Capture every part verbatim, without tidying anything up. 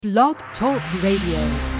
Blog Talk Radio.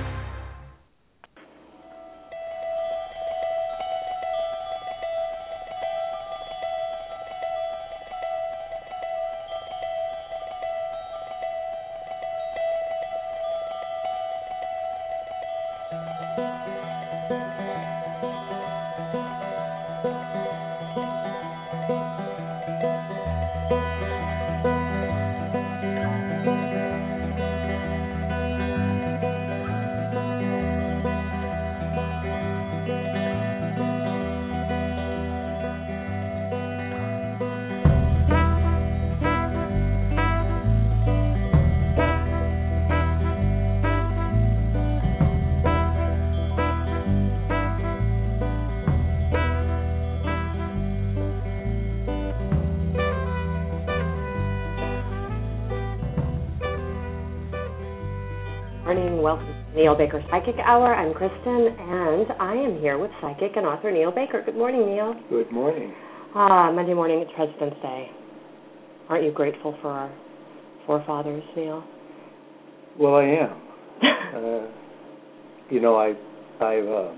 Welcome to Neil Baker Psychic Hour. I'm Kristen, and I am here with psychic and author Neil Baker. Good morning, Neil. Good morning. Ah, Monday morning, it's President's Day. Aren't you grateful for our forefathers, Neil? Well, I am. uh, you know, I, I've, uh,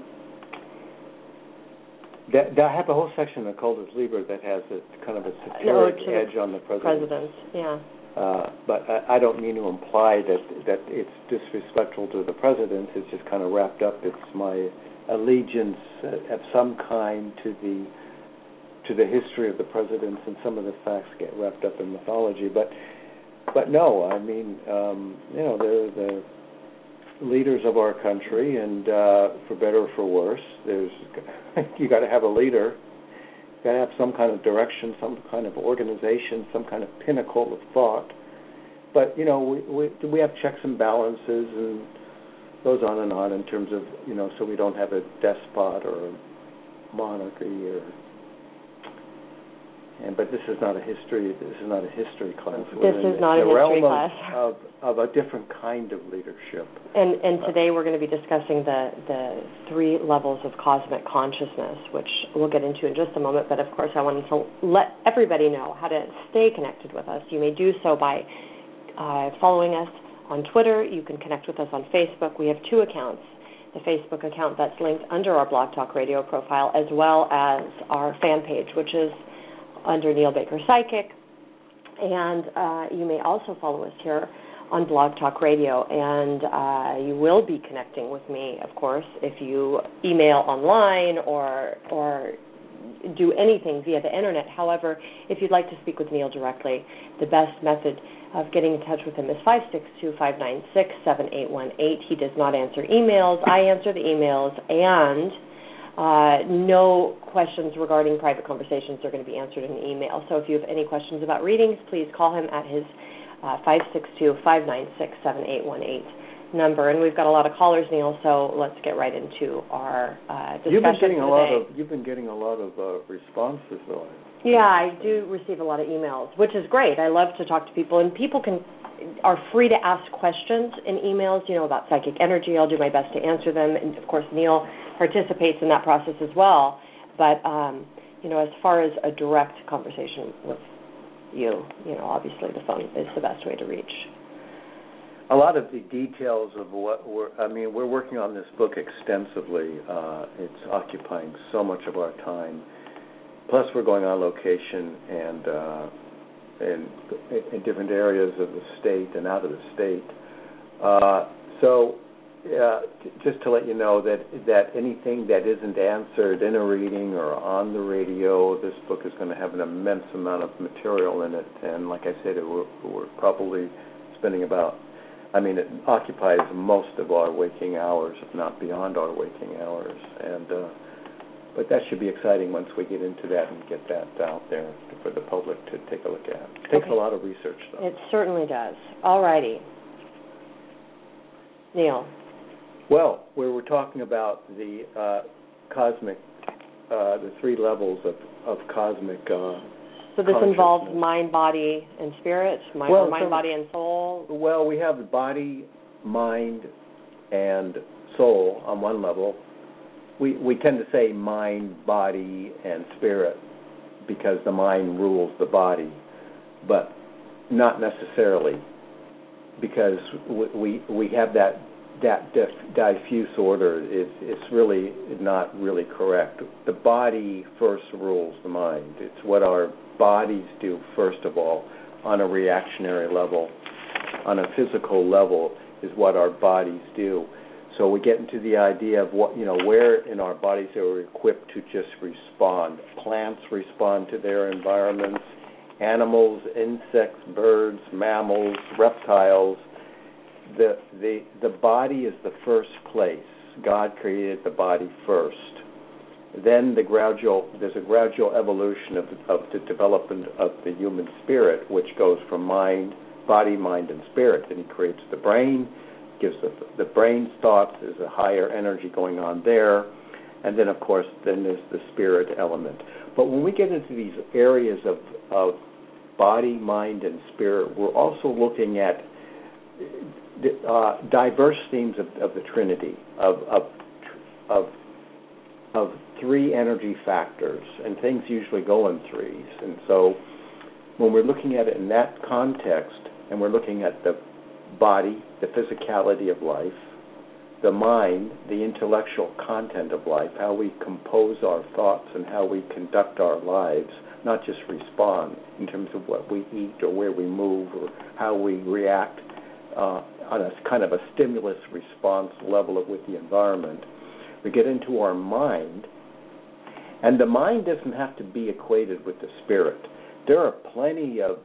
that, that I have a whole section of Cultus Liber that has a kind of a satiric no, edge on the president. Presidents, yeah. Uh, but I, I don't mean to imply that that it's disrespectful to the president. It's just kind of wrapped up. It's my allegiance of some kind to the to the history of the presidents, and some of the facts get wrapped up in mythology. But but no, I mean, um, you know, they're the leaders of our country, and uh, for better or for worse, there's you got to have a leader. Got to have some kind of direction, some kind of organization, some kind of pinnacle of thought. But you know, we we, we have checks and balances, and goes on and on in terms of, you know, so we don't have a despot or a monarchy or. And but this is not a history. This is not a history class. This We're is not a history class. Of, of, of a different kind of leadership. And and today we're going to be discussing the the three levels of cosmic consciousness, which we'll get into in just a moment. But of course, I wanted to let everybody know how to stay connected with us. You may do so by uh, following us on Twitter. You can connect with us on Facebook. We have two accounts. The Facebook account that's linked under our Blog Talk Radio profile, as well as our fan page, which is under Neil Baker Psychic, and uh, you may also follow us here on Blog Talk Radio, and uh, you will be connecting with me, of course, if you email online or or do anything via the internet. However, if you'd like to speak with Neil directly, the best method of getting in touch with him is five six two, five nine six, seven eight one eight. He does not answer emails. I answer the emails, and Uh, no questions regarding private conversations are going to be answered in an email. So if you have any questions about readings, please call him at his uh, five six two, five nine six, seven eight one eight number. And we've got a lot of callers, Neil, so let's get right into our uh, discussion You've been getting a lot today. of you've been getting a lot of uh, responses, though. Yeah, I do receive a lot of emails, which is great. I love to talk to people, and people can are free to ask questions in emails, you know, about psychic energy. I'll do my best to answer them, and of course, Neil participates in that process as well. But um, you know, as far as a direct conversation with you, you know, obviously the phone is the best way to reach. A lot of the details of what we're, I mean, we're working on this book extensively. Uh, it's occupying so much of our time. Plus, we're going on location and uh, in, in different areas of the state and out of the state. Uh, so, uh, t- just to let you know that that anything that isn't answered in a reading or on the radio, this book is going to have an immense amount of material in it. And like I said, it, we're, we're probably spending about, I mean, it occupies most of our waking hours, if not beyond our waking hours. And uh, But that should be exciting once we get into that and get that out there for the public to take a look at. It takes okay. a lot of research, though. It certainly does. All righty. Neil. Well, we were talking about the uh, cosmic, uh, the three levels of, of cosmic uh, So this involves mind, body, and spirit? Mind, well, mind so, body, and soul? Well, we have body, mind, and soul on one level. We we tend to say mind, body, and spirit because the mind rules the body, but not necessarily. because we we have that that diffuse order. It's it's really not really correct. The body first rules the mind. It's what our bodies do first of all on a reactionary level, on a physical level is what our bodies do. So we get into the idea of what, you know, where in our bodies are we equipped to just respond. Plants respond to their environments, animals, insects, birds, mammals, reptiles. The the the body is the first place. God created the body first. Then the gradual there's a gradual evolution of of the development of the human spirit, which goes from mind, body, mind, and spirit. And He creates the brain, gives the the brain's thoughts. There's a higher energy going on there, and then of course then there's the spirit element. But when we get into these areas of of body, mind, and spirit, we're also looking at uh, diverse themes of, of the Trinity, of of of of three energy factors, and things usually go in threes. And so when we're looking at it in that context, and we're looking at the body, the physicality of life, the mind, the intellectual content of life, how we compose our thoughts and how we conduct our lives, not just respond in terms of what we eat or where we move or how we react uh, on a kind of a stimulus response level with the environment. We get into our mind, and the mind doesn't have to be equated with the spirit. There are plenty of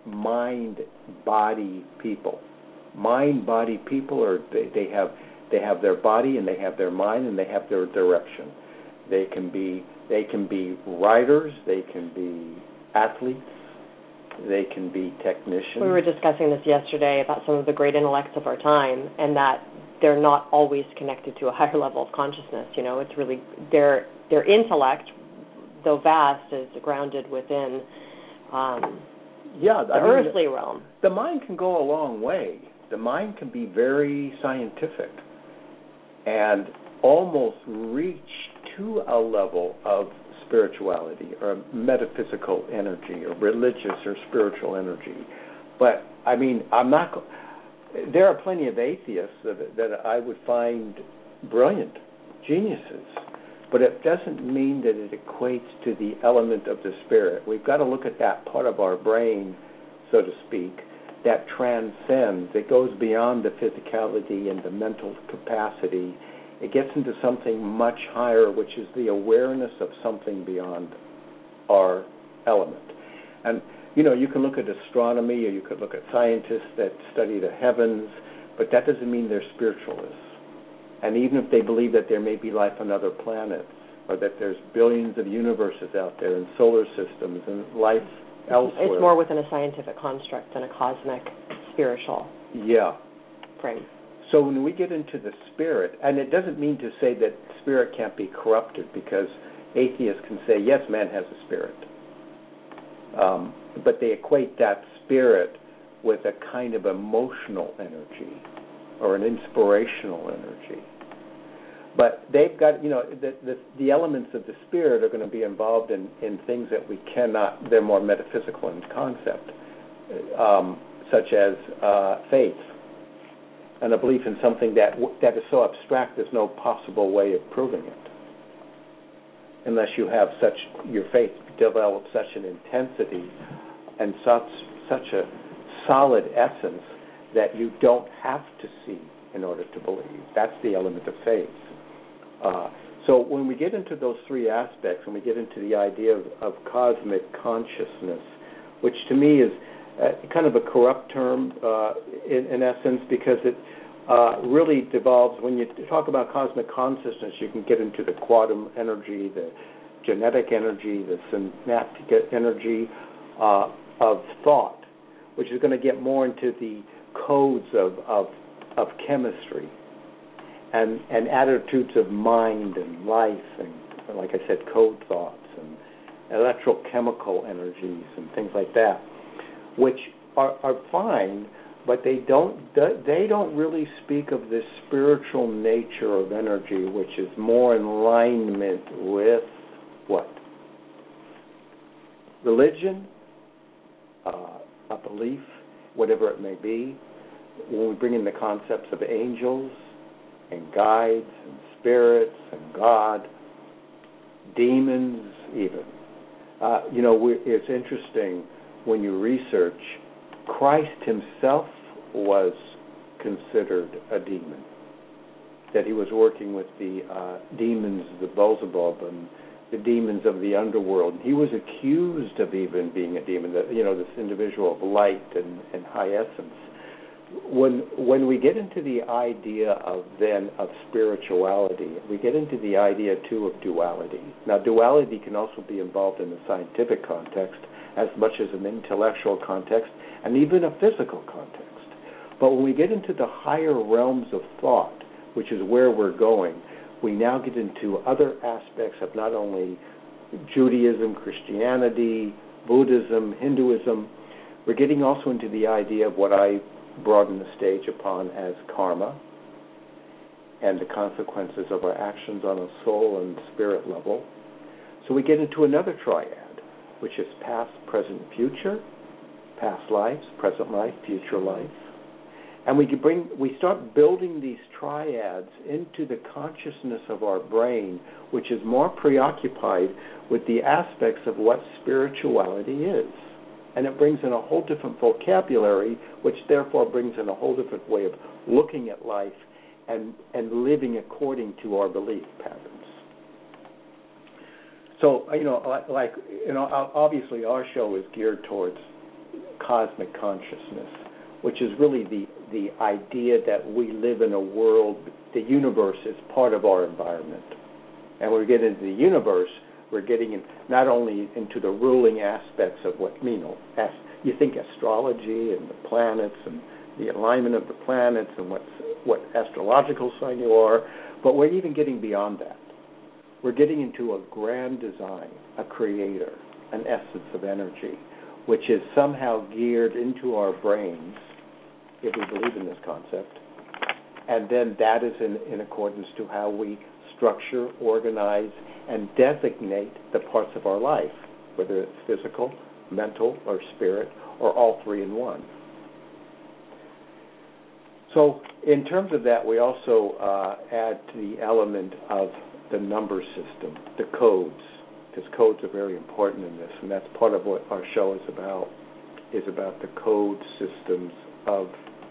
mind-body people. Mind-body people are they, they have they have their body and they have their mind and they have their direction. They can be they can be writers, they can be athletes, they can be technicians. We were discussing this yesterday about some of the great intellects of our time, and that they're not always connected to a higher level of consciousness. You know, it's really their their intellect, though vast, is grounded within um, yeah, the I mean, earthly realm. The mind can go a long way. The mind can be very scientific and almost reach to a level of spirituality or metaphysical energy or religious or spiritual energy. But, I mean, I'm not... There are plenty of atheists that, that I would find brilliant, geniuses, but it doesn't mean that it equates to the element of the spirit. We've got to look at that part of our brain, so to speak, that transcends, it goes beyond the physicality and the mental capacity. It gets into something much higher, which is the awareness of something beyond our element. And you know, you can look at astronomy or you could look at scientists that study the heavens, but that doesn't mean they're spiritualists. And even if they believe that there may be life on other planets or that there's billions of universes out there and solar systems and life elsewhere. It's more within a scientific construct than a cosmic spiritual yeah. frame. So when we get into the spirit, and it doesn't mean to say that spirit can't be corrupted, because atheists can say, yes, man has a spirit. Um, but they equate that spirit with a kind of emotional energy or an inspirational energy. But they've got, you know, the, the, the elements of the spirit are going to be involved in, in things that we cannot, they're more metaphysical in concept, um, such as uh, faith and a belief in something that that is so abstract there's no possible way of proving it. Unless you have such, your faith develops such an intensity and such such a solid essence that you don't have to see in order to believe. That's the element of faith. Uh, so when we get into those three aspects, when we get into the idea of, of cosmic consciousness, which to me is uh, kind of a corrupt term uh, in, in essence, because it uh, really devolves, when you talk about cosmic consciousness, you can get into the quantum energy, the genetic energy, the synaptic energy uh, of thought, which is going to get more into the codes of, of, of chemistry and, and attitudes of mind and life and, like I said, code thoughts and electrochemical energies and things like that, which are, are fine, but they don't they don't really speak of this spiritual nature of energy, which is more in alignment with what? Religion, uh, a belief, whatever it may be, when we bring in the concepts of angels and guides and spirits and God, demons even. Uh, you know, we, it's interesting when you research, Christ himself was considered a demon, that he was working with the uh, demons, the Beelzebub, and the demons of the underworld. He was accused of even being a demon, that, you know, this individual of light and, and high essence. When when we get into the idea of then of spirituality, we get into the idea too of duality. Now, duality can also be involved in the scientific context as much as an intellectual context and even a physical context. But when we get into the higher realms of thought, which is where we're going, we now get into other aspects of not only Judaism, Christianity, Buddhism, Hinduism. We're getting also into the idea of what I broaden the stage upon as karma and the consequences of our actions on a soul and spirit level. So we get into another triad, which is past, present, future, past lives, present life, future life. And we can bring, we start building these triads into the consciousness of our brain, which is more preoccupied with the aspects of what spirituality is. And it brings in a whole different vocabulary, which therefore brings in a whole different way of looking at life and, and living according to our belief patterns. So, you know, like, like, you know, obviously our show is geared towards cosmic consciousness, which is really the, the idea that we live in a world, the universe is part of our environment. And when we get into the universe, we're getting in not only into the ruling aspects of what, you know, as you think astrology and the planets and the alignment of the planets and what's, what astrological sign you are, but we're even getting beyond that. We're getting into a grand design, a creator, an essence of energy, which is somehow geared into our brains, if we believe in this concept, and then that is in, in accordance to how we structure, organize, and designate the parts of our life, whether it's physical, mental, or spirit, or all three in one. So in terms of that, we also uh, add to the element of the number system, the codes, because codes are very important in this, and that's part of what our show is about, is about the code systems of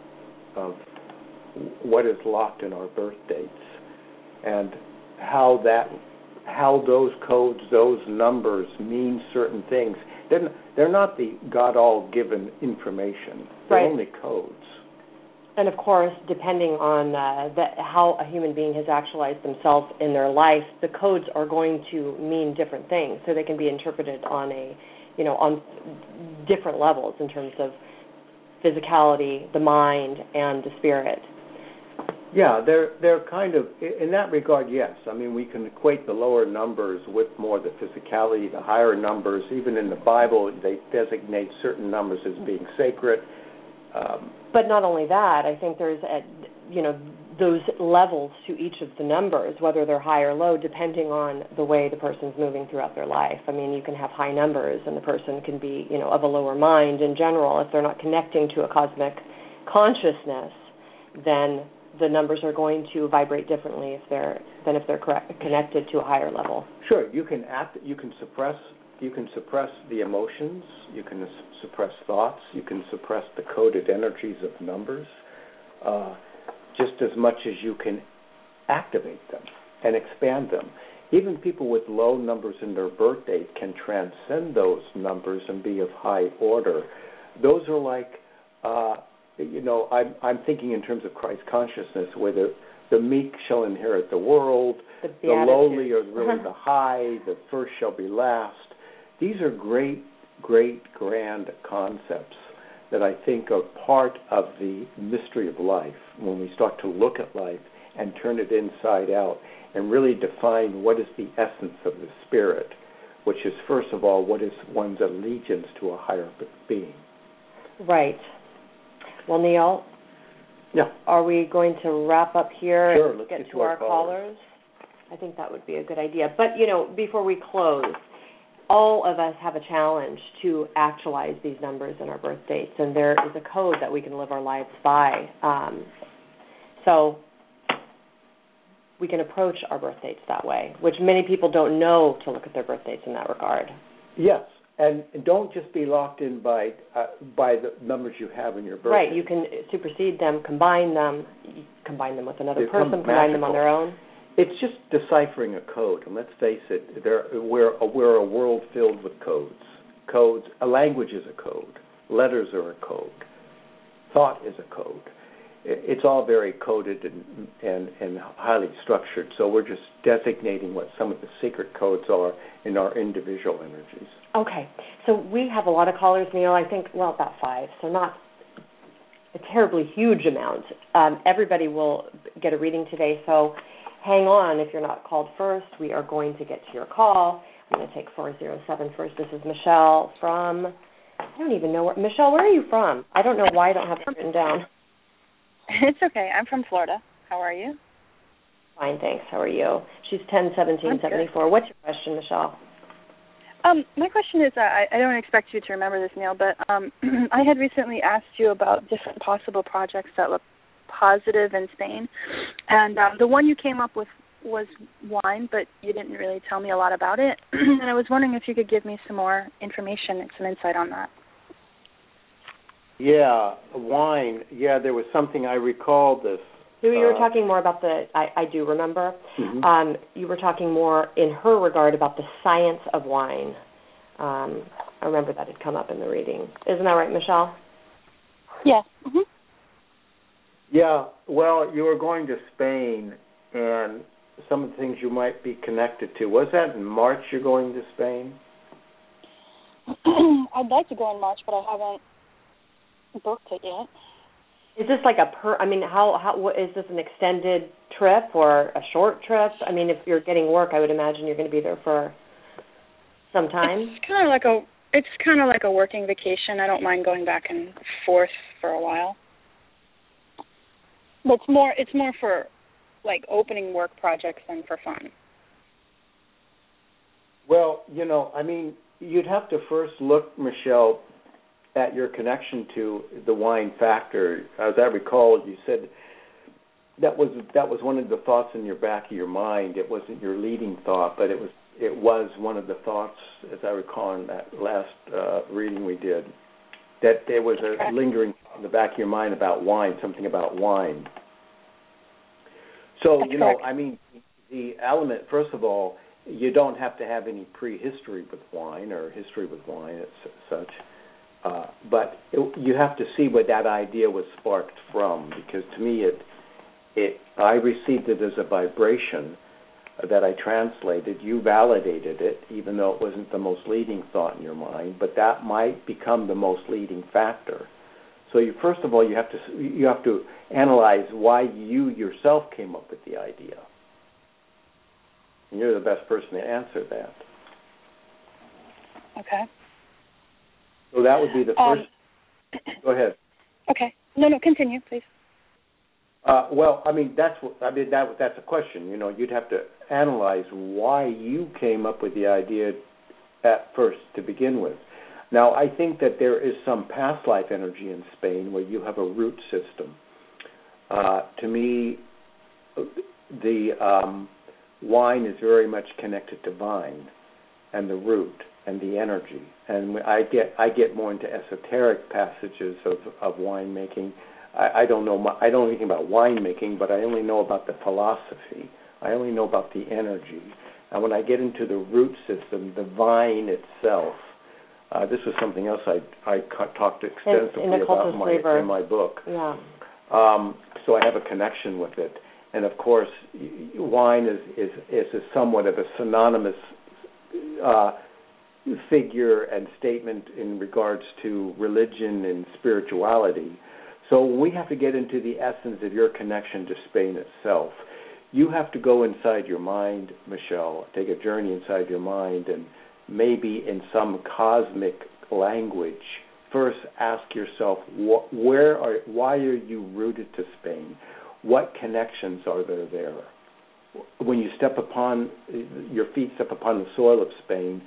of what is locked in our birth dates and how that how those codes, those numbers mean certain things. They're, they're not the God-all-given information. They're right. only codes. And, of course, depending on uh, the, how a human being has actualized themselves in their life, the codes are going to mean different things. So they can be interpreted on a, you know, on different levels in terms of physicality, the mind, and the spirit. Yeah, they're they're kind of, in that regard, yes. I mean, we can equate the lower numbers with more the physicality, the higher numbers. Even in the Bible, they designate certain numbers as being sacred. Um, but not only that, I think there's, a, you know, those levels to each of the numbers, whether they're high or low, depending on the way the person's moving throughout their life. I mean, you can have high numbers, and the person can be, you know, of a lower mind in general. If they're not connecting to a cosmic consciousness, then the numbers are going to vibrate differently if they're than if they're correct, connected to a higher level. Sure, you can act, you can suppress, you can suppress the emotions, you can suppress thoughts, you can suppress the coded energies of numbers, uh, just as much as you can activate them and expand them. Even people with low numbers in their birth date can transcend those numbers and be of high order. Those are like. Uh, You know, I'm, I'm thinking in terms of Christ consciousness, where the, the meek shall inherit the world, the, the lowly are really the high, the first shall be last. These are great, great, grand concepts that I think are part of the mystery of life when we start to look at life and turn it inside out and really define what is the essence of the spirit, which is, first of all, what is one's allegiance to a higher being. Right. Well, Neil, yeah. Are we going to wrap up here sure, and let's get, get to, to our, our callers? callers? I think that would be a good idea. But, you know, before we close, all of us have a challenge to actualize these numbers in our birth dates, and there is a code that we can live our lives by. Um, so we can approach our birth dates that way, which many people don't know to look at their birth dates in that regard. Yes, and don't just be locked in by uh, by the numbers you have in your birth Right, date. you can supersede them, combine them, combine them with another They person, become combine them magical. on their own. It's just deciphering a code, and let's face it, there, we're, we're a world filled with codes. Codes, a language is a code. Letters are a code. Thought is a code. It's all very coded and, and, and highly structured, so we're just designating what some of the secret codes are in our individual energies. Okay, so we have a lot of callers, Neil, I think, well, about five, so not a terribly huge amount. Um, everybody will get a reading today, so hang on if you're not called first. We are going to get to your call. I'm going to take four oh seven first. This is Michelle from, I don't even know where, Michelle, where are you from? I don't know why I don't have it written down. It's okay. I'm from Florida. How are you? Fine, thanks. How are you? She's ten seventeen seventy-four. What's your question, Michelle? Um, my question is, uh, I, I don't expect you to remember this, Neil, but um, I had recently asked you about different possible projects that look positive in Spain, and um, the one you came up with was wine, but you didn't really tell me a lot about it, and I was wondering if you could give me some more information and some insight on that. Yeah, wine. Yeah, there was something, I recall this. You were uh, talking more about the, I, I do remember, mm-hmm. um, you were talking more in her regard about the science of wine. Um, I remember that had come up in the reading. Isn't that right, Michelle? Yeah. Mm-hmm. Yeah, well, you were going to Spain, and some of the things you might be connected to. Was that in March you're going to Spain? I'd like to go in March, but I haven't booked it yet. Is this like a per, I mean, how, how, what, is this an extended trip or a short trip? I mean, if you're getting work, I would imagine you're going to be there for some time. It's kind of like a, it's kind of like a working vacation. I don't mind going back and forth for a while. But it's more, it's more for like opening work projects than for fun. Well, you know, I mean, you'd have to first look, Michelle, at your connection to the wine factor. As I recall, you said that was that was one of the thoughts in your back of your mind. It wasn't your leading thought, but it was it was one of the thoughts, as I recall in that last uh, reading we did, that there was a lingering in the back of your mind about wine, something about wine. So, That's you know, correct. I mean, the element, first of all, you don't have to have any prehistory with wine or history with wine as such. Uh, but it, you have to see where that idea was sparked from, because to me, it, it, I received it as a vibration that I translated. You validated it, even though it wasn't the most leading thought in your mind, but that might become the most leading factor. So you, first of all, you have to you have to analyze why you yourself came up with the idea. And you're the best person to answer that. Okay. So that would be the Um, first. Go ahead. Okay. No, no, continue, please. Uh, well, I mean, that's what, I mean that that's a question. You know, you'd have to analyze why you came up with the idea at first to begin with. Now, I think that there is some past life energy in Spain where you have a root system. Uh, to me, the um, wine is very much connected to vine and the root and the energy. And I get I get more into esoteric passages of, of winemaking. I, I don't know I don't know anything about winemaking, but I only know about the philosophy. I only know about the energy. And when I get into the root system, the vine itself, uh, this was something else I I talked extensively about in my, in my book. Yeah. Um, so I have a connection with it. And of course, wine is is, is a somewhat of a synonymous uh, figure and statement in regards to religion and spirituality. So we have to get into the essence of your connection to Spain itself. You have to go inside your mind, Michelle, take a journey inside your mind, and maybe in some cosmic language, first ask yourself, wh- where are, why are you rooted to Spain? What connections are there there? When you step upon, your feet step upon the soil of Spain,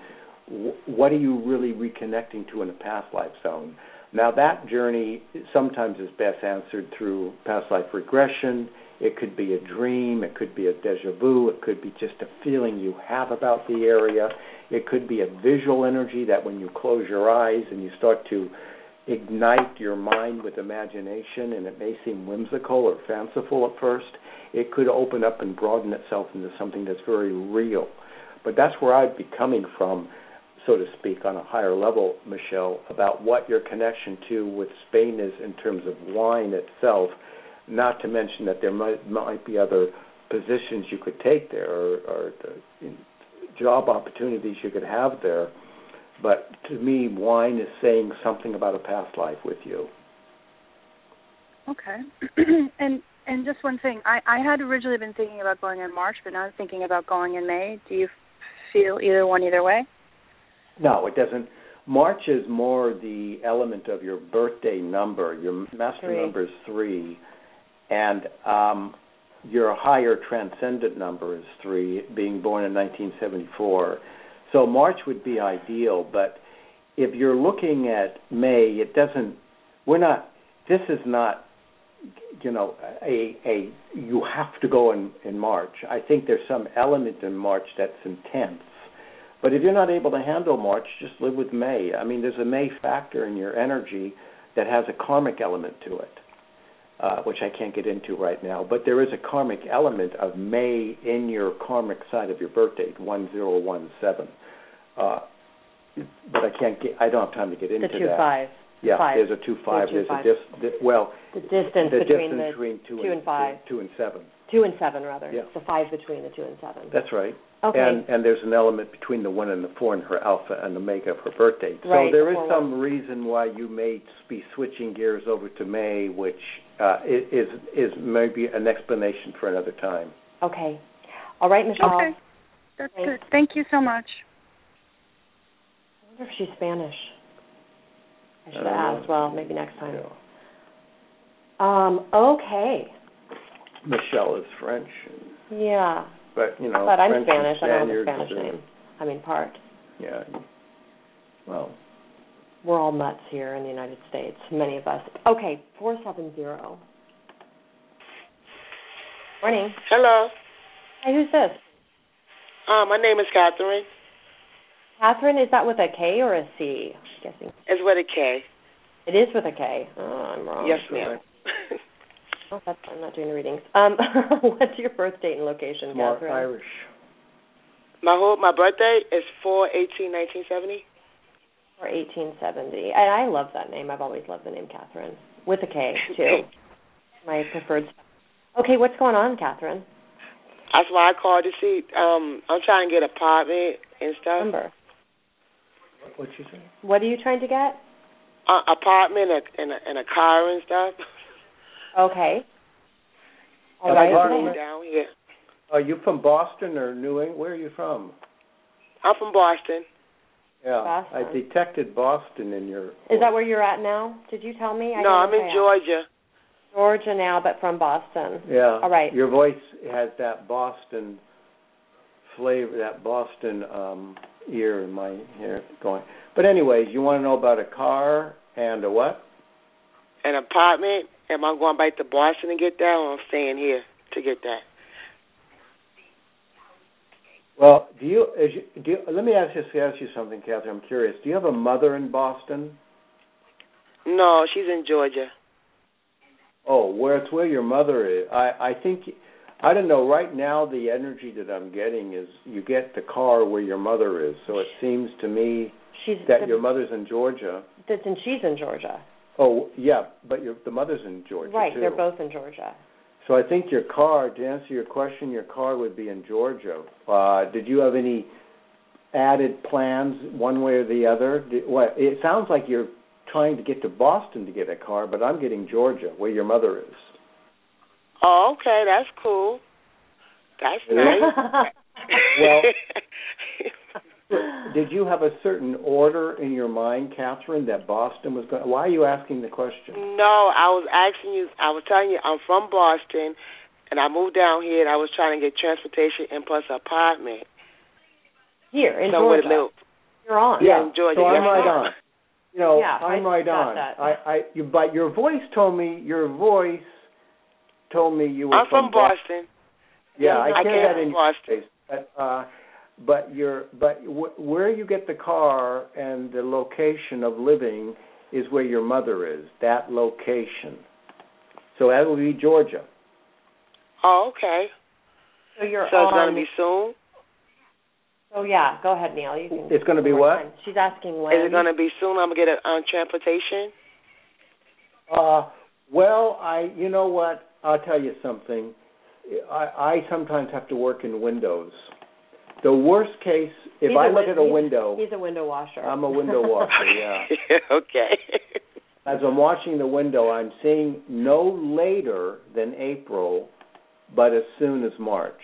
what are you really reconnecting to in a past life zone? Now, that journey sometimes is best answered through past life regression. It could be a dream. It could be a déjà vu. It could be just a feeling you have about the area. It could be a visual energy that when you close your eyes and you start to ignite your mind with imagination, and it may seem whimsical or fanciful at first, it could open up and broaden itself into something that's very real. But that's where I'd be coming from, so to speak, on a higher level, Michelle, about what your connection to with Spain is in terms of wine itself, not to mention that there might, might be other positions you could take there or, or the, job opportunities you could have there. But to me, wine is saying something about a past life with you. Okay. and and just one thing, I, I had originally been thinking about going in March, but now I'm thinking about going in May. Do you feel either one either way? No, it doesn't. March is more the element of your birthday number. Your master three. number is three, and um, your higher transcendent number is three, being born in nineteen seventy-four. So March would be ideal, but if you're looking at May, it doesn't, we're not, this is not, you know, a, a you have to go in, in March. I think there's some element in March that's intense. But if you're not able to handle March, just live with May. I mean, there's a May factor in your energy that has a karmic element to it, uh, which I can't get into right now. But there is a karmic element of May in your karmic side of your birth date, one zero one seven. Uh, but I can't get. I don't have time to get into the two that. Five. Yeah, five. there's a two five. two There's five. a dis, di, well, the distance the between distance the between two, two and, and five. Two and seven. Two and seven, rather. Yeah. The five between the two and seven. That's right. Okay. And and there's an element between the one and the four in her alpha and omega of her birth date. So Right, there is the some reason why you may be switching gears over to May, which uh, is is maybe an explanation for another time. Okay. All right, Michelle. Okay. That's Thanks. good. Thank you so much. I wonder if she's Spanish. I should I have don't asked. know. Well, maybe next time. Um, okay. Michelle is French, Yeah. but you know, But I'm French Spanish. I don't have a Spaniards Spanish are- name. I mean, part. Yeah. Well, We're all nuts here in the United States, many of us. Okay, four seven zero. Morning. Hello. Hi, who's this? Uh, my name is Catherine. Catherine, is that with a K or a C? I'm guessing. It's with a K. It is with a K. Oh, I'm wrong. Yes, ma'am. Oh, that's, I'm not doing the readings. Um, what's your birth date and location, smart Catherine? Irish. My whole my birthday is four eighteen nineteen seventy. Or eighteen seventy. And I love that name. I've always loved the name Catherine. With a K, too. My preferred. Okay, what's going on, Catherine? That's why I called to see. Um, I'm trying to get an apartment and stuff. Number. What'd you say? What are you trying to get? Uh, apartment and a, and a car and stuff. Okay. All An right. apartment? Down here. Are you from Boston or New England? Where are you from? I'm from Boston. Yeah, Boston. I detected Boston in your. Is that where you're at now? Did you tell me? I no, I'm didn't in say Georgia. Georgia now, but from Boston. Yeah. All right. Your voice has that Boston flavor, that Boston um, ear in my ear going. But anyways, you want to know about a car and a what? An apartment. Am I going back to Boston to get that, or I'm staying here to get that? Well, do you, is you, do you, let me ask you, ask you something, Catherine. I'm curious. Do you have a mother in Boston? No, she's in Georgia. Oh, where it's where your mother is. I, I think, I don't know, right now the energy that I'm getting is you get the car where your mother is. So it seems to me She's that the, your mother's in Georgia. That's and she's in Georgia. Oh, yeah, but your, the mother's in Georgia, Right, too. they're both in Georgia. So I think your car, to answer your question, your car would be in Georgia. Uh, did you have any added plans one way or the other? Did, what, it sounds like you're trying to get to Boston to get a car, but I'm getting Georgia, where your mother is. Oh, okay, that's cool. That's nice. Well, did you have a certain order in your mind, Catherine, that Boston was going? Why are you asking the question? No, I was asking you. I was telling you I'm from Boston, and I moved down here, and I was trying to get transportation and plus an apartment. Here in somewhere Georgia. to live. You're on. Yeah, in Georgia. so I'm Yes, right you are. on. You know, Yeah, I'm I right got on. that. I, I, you, but your voice told me, your voice told me you were I'm from Boston. Boston. Yeah, I I hear came that from in your Boston. face. But, uh, but your, but w- where you get the car and the location of living is where your mother is. That location. So that will be Georgia. Oh, okay. So you're So on. it's going to be soon? Oh yeah, go ahead, Neil. You can. It's going to be what? Time. She's asking when. Is it going to be soon? I'm going to get a um, transportation? Uh, well, I, you know what? I'll tell you something. I, I sometimes have to work in windows. The worst case, if He's I a look win- at a he's- window, He's a window washer. I'm a window washer, yeah. Okay. As I'm watching the window, I'm seeing no later than April, but as soon as March.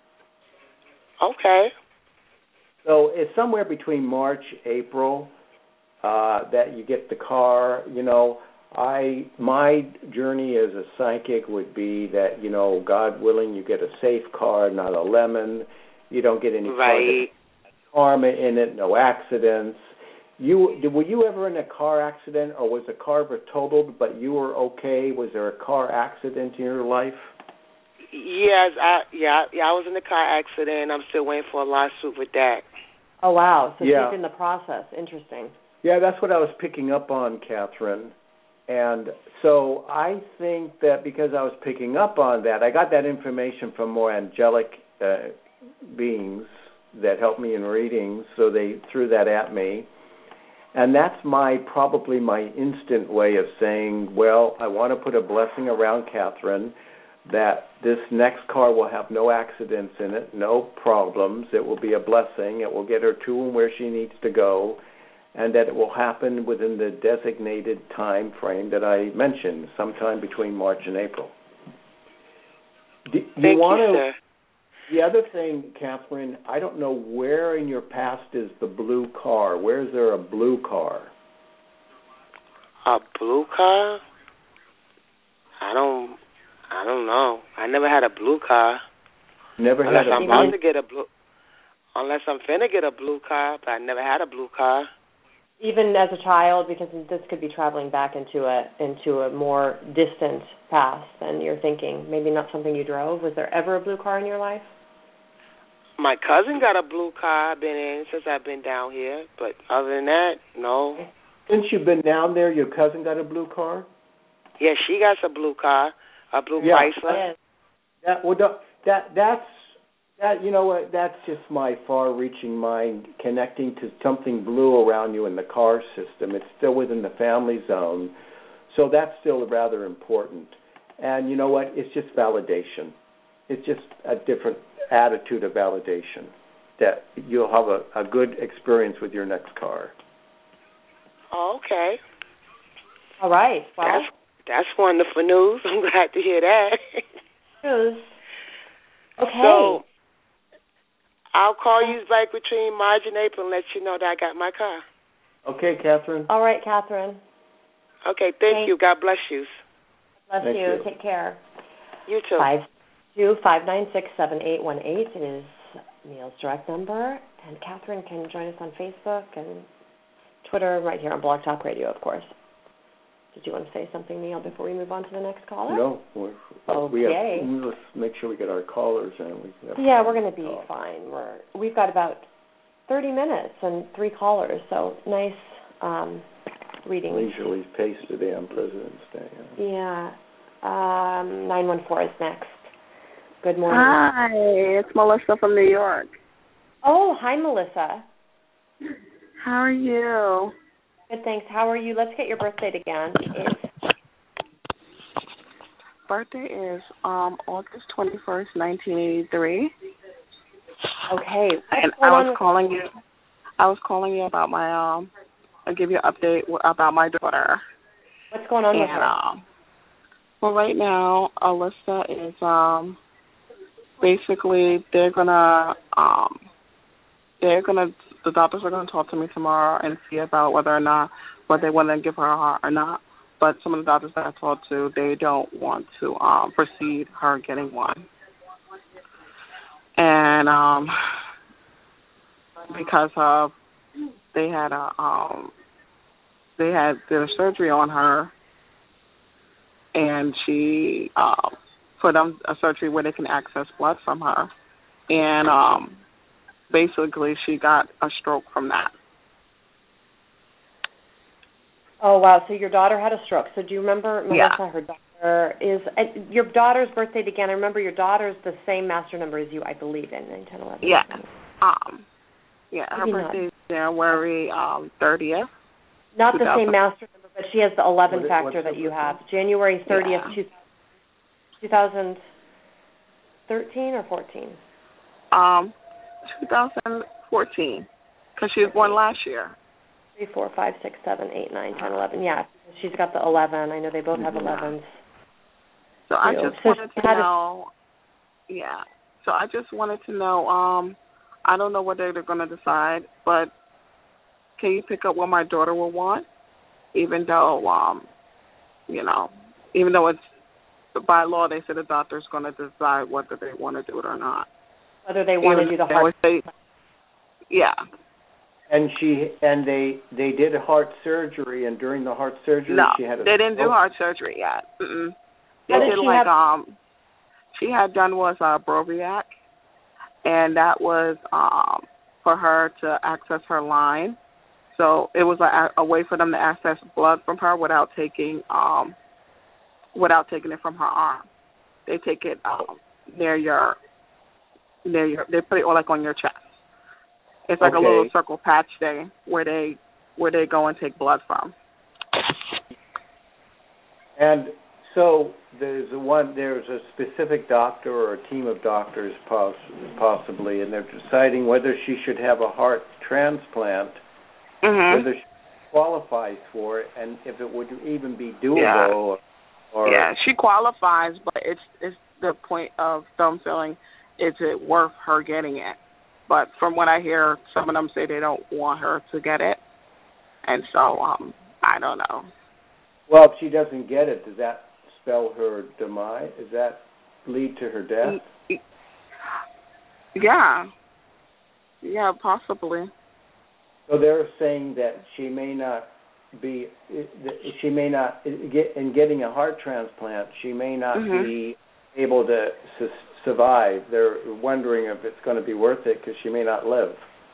Okay. So it's somewhere between March, April, uh, that you get the car. You know, I my journey as a psychic would be that, you know, God willing, you get a safe car, not a lemon. You don't get any Right. karma in it, no accidents. You were you ever in a car accident, or was the car totaled, but you were okay? Was there a car accident in your life? Yes, I yeah, yeah, I was in a car accident. I'm still waiting for a lawsuit with that. Oh wow, so Yeah. she's in the process. Interesting. Yeah, that's what I was picking up on, Catherine. And so I think that because I was picking up on that, I got that information from more angelic uh, beings that helped me in readings, so they threw that at me. And that's my probably my instant way of saying, well, I want to put a blessing around Catherine that this next car will have no accidents in it, no problems. It will be a blessing. It will get her to and where she needs to go, and that it will happen within the designated time frame that I mentioned, sometime between March and April. Do, you Thank want you, to, sir. The other thing, Catherine, I don't know where in your past is the blue car. Where is there a blue car? A blue car? I don't I don't know. I never had a blue car. Never Unless had a I'm blue about to get a blue unless I'm finna get a blue car, but I never had a blue car. Even as a child, because this could be traveling back into a into a more distant past than you're thinking. Maybe not something you drove. Was there ever a blue car in your life? My cousin got a blue car I've been in since I've been down here, but other than that, no. Since you've been down there, your cousin got a blue car? Yeah, she got a blue car, a blue Yeah. Chrysler. Yes. That well, that that's that. You know what? That's just my far-reaching mind connecting to something blue around you in the car system. It's still within the family zone, so that's still rather important. And you know what? It's just validation. It's just a different attitude of validation that you'll have a, a good experience with your next car. Oh, okay. All right. Well, That's that's wonderful news. I'm glad to hear that. news. Okay. So I'll call you back between March and April and let you know that I got my car. Okay, Catherine? All right, Catherine. Okay, thank Thanks. you. God bless you. Bless Thank you. you. Take care. You too. Five two five nine six seven eight one eight is Neil's direct number, and Catherine can join us on Facebook and Twitter, right here on Blog Talk Radio, of course. Did you want to say something, Neil, before we move on to the next caller? No. We're, Okay. we have, let's make sure we get our callers in. We have Yeah, we're going to be call. fine. We're we've got about thirty minutes and three callers, so nice um, reading. Leisurely pace today on President's Day. Huh? Yeah. Um, nine one four is next. Good morning. Hi, it's Melissa from New York. Oh, hi, Melissa. How are you? Good, thanks. How are you? Let's get your birth date again. It's Birthday is um August twenty-first, nineteen eighty-three. okay. And What's I going was on calling you. I was calling you about my um. I'll give you an update w- about my daughter. with, what's going on with And her? um, well, right now, Alyssa is um. Basically, they're gonna um. They're gonna. The doctors are gonna talk to me tomorrow and see about whether or not whether they want to give her a heart or not. But some of the doctors that I talked to, they don't want to um, proceed her getting one. And um, because of they had a um they had did a surgery on her, and she um put on a surgery where they can access blood from her, and um basically she got a stroke from that. Oh, wow. So your daughter had a stroke. So do you remember, Melissa, Yeah. her daughter is, uh, your daughter's birthday again, I remember your daughter's the same master number as you, I believe, in nine, ten, eleven. Yeah. Um, yeah, her Maybe birthday not. is January um, thirtieth. Not the same master number, but she has the eleven What- factor what's that the you birthday? have. January thirtieth, Yeah. two thousand thirteen or fourteen? Um, twenty fourteen, because she was born last year. Three, four, five, six, seven, eight, nine, ten, eleven. Yeah, she's got the eleven. I know they both have Yeah. elevens. So I Ew. just So wanted she to had a- know. Yeah. So I just wanted to know. Um, I don't know what they're going to decide, but can you pick up what my daughter will want, even though, um, you know, even though it's by law they said the doctor's going to decide whether they want to do it or not. Whether they want to do the They heart. always say, yeah. And she and they they did a heart surgery, and during the heart surgery, No, she had a they didn't do stroke. heart surgery yet. Mm-mm. They What did did she like have? um, she had done was uh, Broviac, and that was um for her to access her line. So it was a, a way for them to access blood from her without taking um without taking it from her arm. They take it um, near your near your. They put it all like on your chest. It's like Okay. a little circle patch thing where they where they go and take blood from. And so there's a one there's a specific doctor or a team of doctors poss- possibly, and they're deciding whether she should have a heart transplant, Mhm. whether she qualifies for it, and if it would even be doable. Yeah. Or, or Yeah, she qualifies, but it's it's the point of them feeling, is it worth her getting it? But from what I hear, some of them say they don't want her to get it, and so um, I don't know. Well, if she doesn't get it, does that spell her demise? Does that lead to her death? Yeah, yeah, possibly. So they're saying that she may not be, she may not get in getting a heart transplant. She may not Mhm. be able to su- survive. They're wondering if it's going to be worth it because she may not live.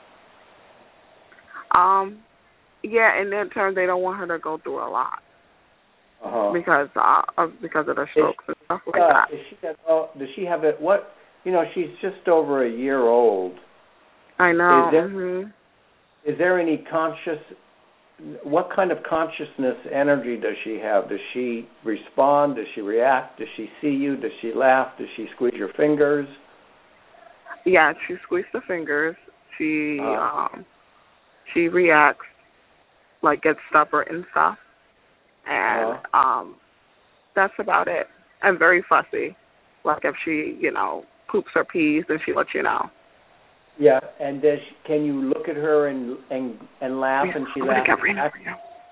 Um, yeah, in their turn, they don't want her to go through a lot Uh-huh. because uh, of because of the strokes and stuff like Uh, that. is she got, oh, does she have it? What you know? She's just over a year old. I know. Is there, Mhm. is there any conscious? What kind of consciousness energy does she have? Does she respond? Does she react? Does she see you? Does she laugh? Does she squeeze your fingers? Yeah, she squeezed the fingers. She Uh. um she reacts, like gets stubborn and stuff. And Uh. um that's about it. And very fussy. Like if she, you know, poops or pees, then she lets you know. Yeah, and does she, can you look at her and and and laugh and she I'm gonna laughs get Rena back? for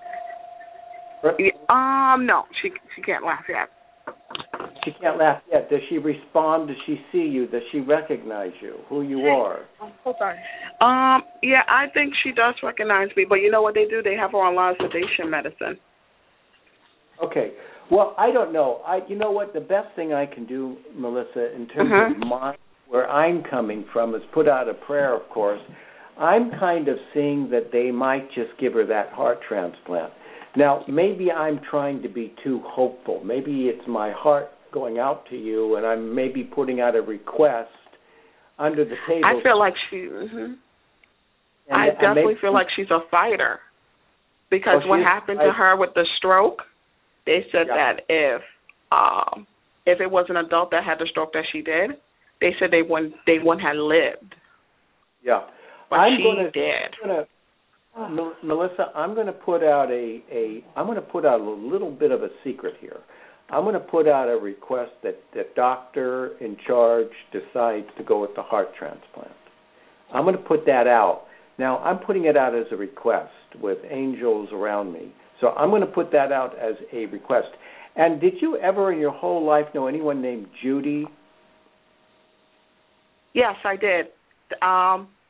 you. Yeah, um, no, she she can't laugh yet. She can't laugh yet. Does she respond? Does she see you? Does she recognize you, who you are? I'm so sorry. Um, yeah, I think she does recognize me, but you know what they do? They have her on a lot of sedation medicine. Okay. Well, I don't know. I you know what? The best thing I can do, Melissa, in terms Mhm. of my where I'm coming from is put out a prayer, of course. I'm kind of seeing that they might just give her that heart transplant. Now, maybe I'm trying to be too hopeful. Maybe it's my heart going out to you, and I'm maybe putting out a request under the table. I feel like she. Mm-hmm. And I definitely maybe, feel like she's a fighter because Oh, what she's- happened to I- her with the stroke, they said Yeah. that if um if it was an adult that had the stroke that she did, they said they wouldn't they wouldn't have lived, Yeah. but I'm she gonna, did. I'm gonna, Mel- Melissa, I'm going to put out a, a I'm going to put out a little bit of a secret here. I'm going to put out a request that the doctor in charge decides to go with the heart transplant. I'm going to put that out. Now, I'm putting it out as a request with angels around me. So I'm going to put that out as a request. And did you ever in your whole life know anyone named Judy? Yes, I did. Um,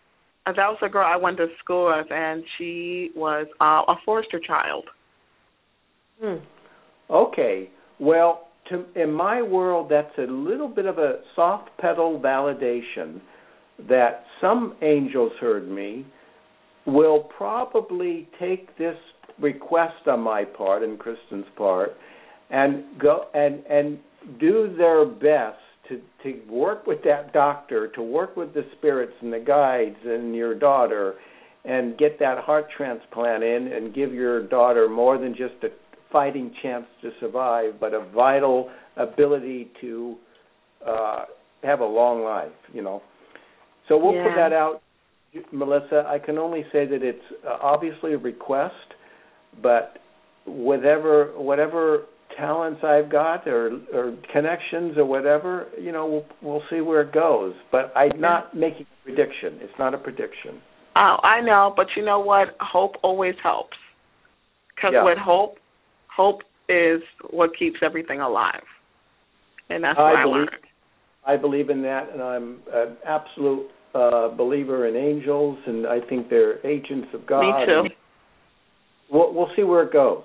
that was a girl I went to school with, and she was uh, a foster child. Hmm. Okay. Well, to, in my world, that's a little bit of a soft pedal validation that some angels heard me will probably take this request on my part and Kristen's part and go and and do their best to, to work with that doctor, to work with the spirits and the guides and your daughter and get that heart transplant in and give your daughter more than just a fighting chance to survive, but a vital ability to uh, have a long life, you know. So we'll yeah. put that out, Melissa. I can only say that it's uh, obviously a request, but whatever whatever talents I've got or, or connections or whatever, you know, we'll, we'll see where it goes. But I'm not making a prediction. It's not a prediction. Oh, I know, but you know what? Hope always helps. Because yeah. with hope, hope is what keeps everything alive. And that's what I, I believe, learned. I believe in that, and I'm an absolute uh, believer in angels, and I think they're agents of God. Me too. We'll, we'll see where it goes.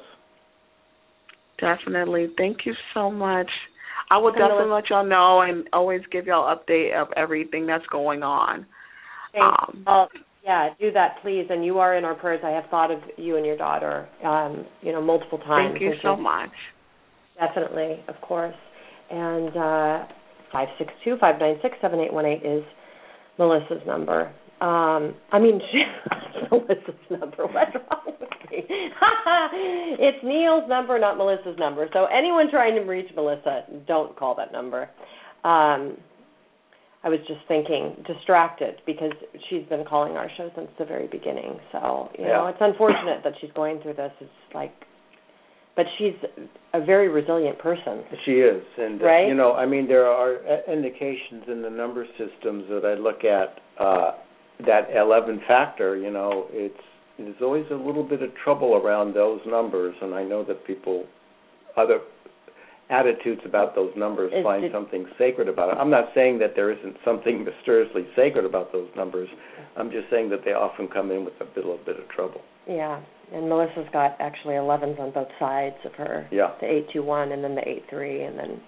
Definitely. Thank you so much. I will definitely let y'all know and always give y'all update of everything that's going on. Um, uh, yeah, do that, please. And you are in our prayers. I have thought of you and your daughter, um, you know, multiple times. Thank you so much. Definitely, of course. And uh, five six two, five nine six, seven eight one eight is Melissa's number. Um, I mean, Melissa's number. What's wrong with me? It's Neil's number, not Melissa's number. So anyone trying to reach Melissa, don't call that number. Um, I was just thinking, distracted, because she's been calling our show since the very beginning. So, you yeah. know, it's unfortunate that she's going through this. It's like, but she's a very resilient person. She is. And, right? uh, you know, I mean, there are indications in the number systems that I look at, uh, that eleven factor, you know, it's there's always a little bit of trouble around those numbers, and I know that people, other attitudes about those numbers Is find it, something sacred about it. I'm not saying that there isn't something mysteriously sacred about those numbers. I'm just saying that they often come in with a little bit of trouble. Yeah, and Melissa's got actually elevens on both sides of her. Yeah. The eight two one and then the eight three, and then,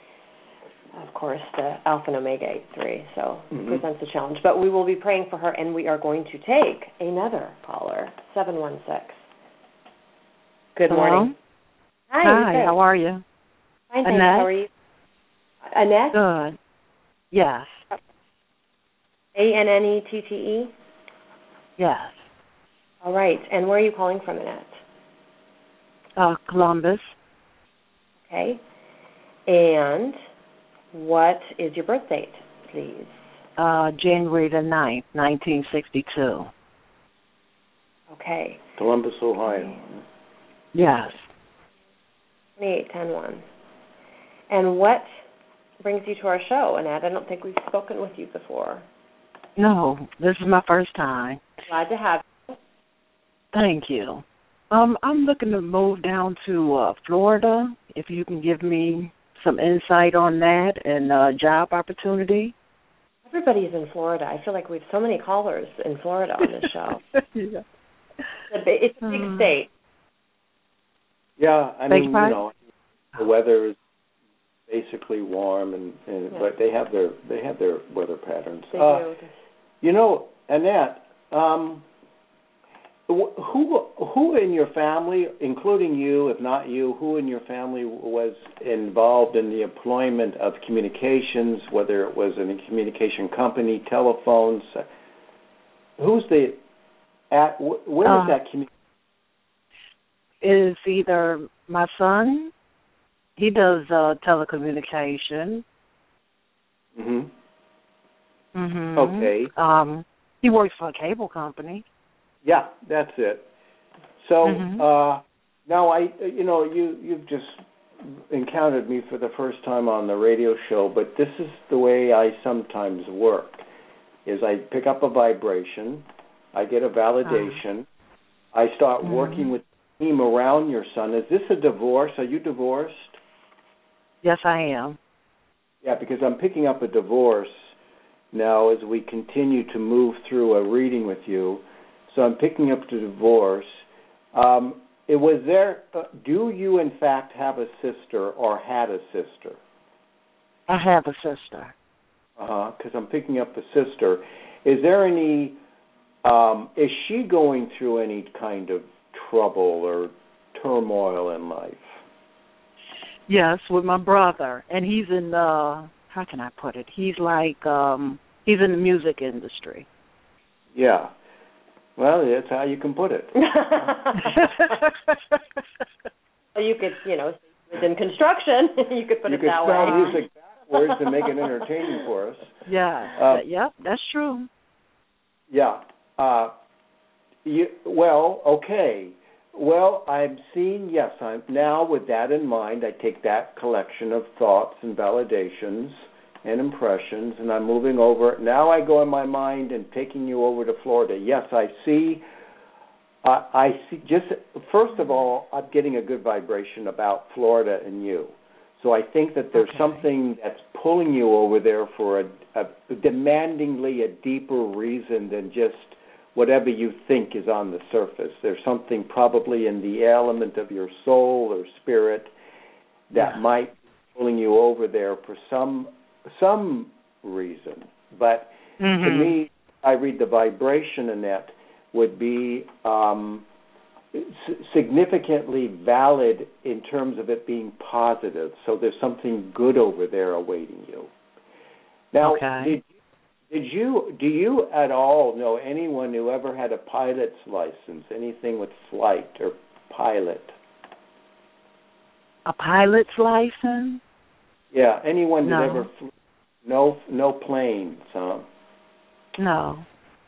of course, the Alpha and Omega eight three. So mm-hmm. it presents a challenge. But we will be praying for her, and we are going to take another caller, seven one six. Good Hello? morning. Hi. Hi, how are you? Fine, thanks. Annette? How are you? Annette? Good. Yes. A N N E T T E? Yes. All right. And where are you calling from, Annette? Uh, Columbus. Okay. And what is your birth date, please? Uh, January the ninth, nineteen sixty-two. Okay. Columbus, Ohio. Yes. twenty-eight ten one. And what brings you to our show, Annette? I don't think we've spoken with you before. No, this is my first time. Glad to have you. Thank you. Um, I'm looking to move down to uh, Florida, if you can give me some insight on that and uh, job opportunity. Everybody's in Florida. I feel like we have so many callers in Florida on this show. yeah. It's a big uh, state. Yeah, I mean, you know, the weather is basically warm, and, and yeah. but they have their they have their weather patterns. They uh, do. You know, Annette, um, who who in your family, including you, if not you, who in your family was involved in the employment of communications, whether it was in a communication company, telephones? Who's the at? Where uh, is that communication? It is either my son. He does uh, telecommunication. Mhm. Mhm. Okay. Um, he works for a cable company. Yeah, that's it. So mm-hmm. uh, now I, you know, you you've just encountered me for the first time on the radio show, but this is the way I sometimes work. Is I pick up a vibration, I get a validation, uh, I start mm-hmm. working with the team around your son. Is this a divorce? Are you divorced? Yes, I am. Yeah, because I'm picking up a divorce, now as we continue to move through a reading with you. So I'm picking up the divorce. Um, it was there. Uh, do you in fact have a sister or had a sister? I have a sister. Uh huh. Because I'm picking up the sister. Is there any? Um, is she going through any kind of trouble or turmoil in life? Yes, with my brother, and he's in. Uh, how can I put it? He's like um, he's in the music industry. Yeah. Well, that's how you can put it. You could, you know, in construction, you could put you it could that spell way. music backwards and make it entertaining for us. Yeah. Uh, yep, that's true. Yeah. Uh, you, well, okay. Well, I'm seeing, yes, I'm now with that in mind, I take that collection of thoughts and validations and impressions, and I'm moving over. Now I go in my mind and taking you over to Florida. Yes, I see. Uh, I see. Just first of all, I'm getting a good vibration about Florida and you. So I think that there's okay. something that's pulling you over there for a, a demandingly a deeper reason than just whatever you think is on the surface. There's something probably in the element of your soul or spirit that yeah. might be pulling you over there for some some reason. But mm-hmm. to me, I read the vibration in that would be um, s- significantly valid in terms of it being positive. So there's something good over there awaiting you. Now, okay. did, did you do you at all know anyone who ever had a pilot's license, anything with flight or pilot? A pilot's license? Yeah, anyone no. that ever flew? No, no planes, huh? No.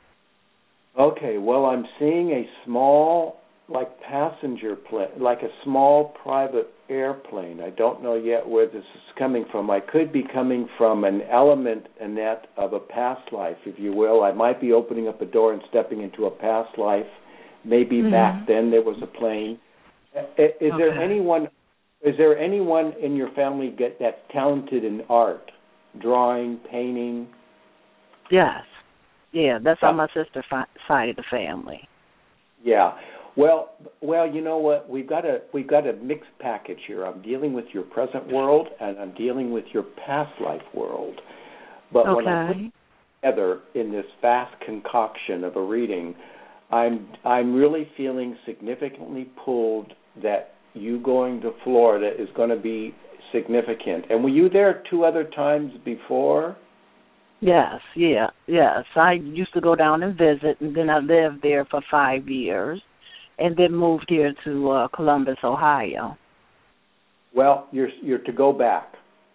Okay, well, I'm seeing a small, like passenger plane, like a small private airplane. I don't know yet where this is coming from. I could be coming from an element, Annette, of a past life, if you will. I might be opening up a door and stepping into a past life. Maybe mm-hmm. back then there was a plane. Is okay. there anyone? Is there anyone in your family get that's talented in art, drawing, painting? Yes. Yeah, that's on my sister's fi- side of the family. Yeah. Well, well, you know what? We've got a we've got a mixed package here. I'm dealing with your present world and I'm dealing with your past life world. But okay. when I put it together in this vast concoction of a reading, I'm I'm really feeling significantly pulled that you going to Florida is going to be significant. And were you there two other times before? Yes, yeah, yes. I used to go down and visit, and then I lived there for five years, and then moved here to uh, Columbus, Ohio. Well, you're you're to go back.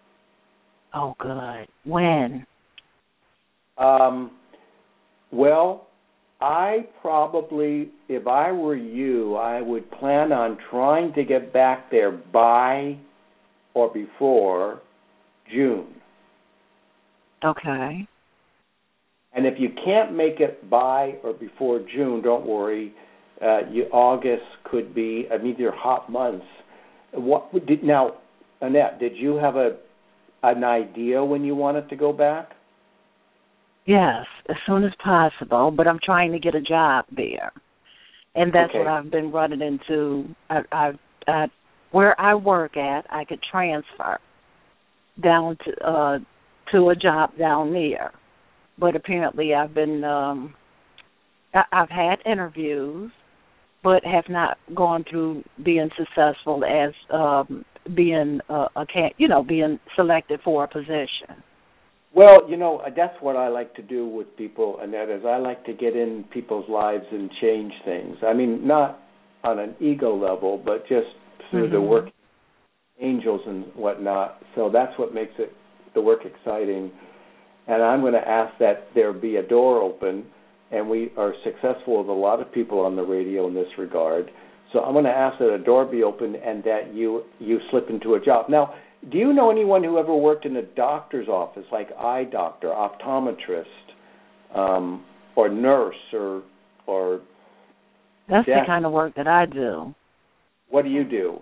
Oh, good. When? Um, well, I probably, if I were you, I would plan on trying to get back there by or before June. Okay. And if you can't make it by or before June, don't worry. Uh, you, August could be. I mean, they're hot months. What did now, Annette? Did you have a an idea when you wanted to go back? Yes, as soon as possible. But I'm trying to get a job there, and that's okay. what I've been running into. I, I, I, where I work at, I could transfer down to. Uh, to a job down there. But apparently I've been, um, I, I've had interviews, but have not gone through being successful as um, being, uh, a can, you know, being selected for a position. Well, you know, that's what I like to do with people, Annette, is I like to get in people's lives and change things. I mean, not on an ego level, but just through mm-hmm. the work angels and whatnot. So that's what makes it the work exciting, and I'm going to ask that there be a door open, and we are successful with a lot of people on the radio in this regard, so I'm going to ask that a door be open and that you, you slip into a job. Now, do you know anyone who ever worked in a doctor's office, like eye doctor, optometrist, um, or nurse, or... or That's death? The kind of work that I do. What do you do?